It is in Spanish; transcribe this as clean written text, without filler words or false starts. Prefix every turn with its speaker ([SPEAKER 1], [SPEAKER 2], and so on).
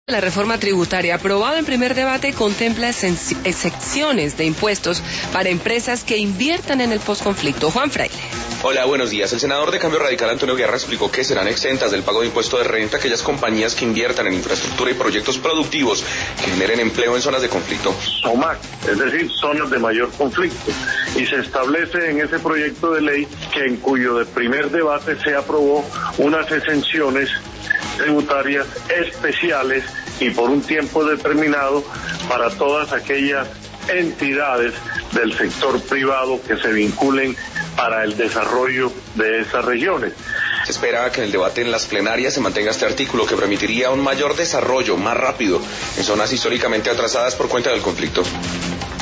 [SPEAKER 1] La reforma tributaria aprobada en primer debate contempla excepciones de impuestos para empresas que inviertan en el posconflicto. Juan Fraile.
[SPEAKER 2] Hola, buenos días. El senador de Cambio Radical, Antonio Guerra, explicó que serán exentas del pago de impuesto de renta aquellas compañías que inviertan en infraestructura y proyectos productivos que generen empleo en zonas de conflicto.
[SPEAKER 3] ZOMAC, es decir, zonas de mayor conflicto. Y se establece en ese proyecto de ley que en cuyo de primer debate se aprobó unas exenciones tributarias especiales y por un tiempo determinado para todas aquellas entidades del sector privado que se vinculen para el desarrollo de esas regiones.
[SPEAKER 2] Se espera que en el debate en las plenarias se mantenga este artículo que permitiría un mayor desarrollo más rápido en zonas históricamente atrasadas por cuenta del conflicto.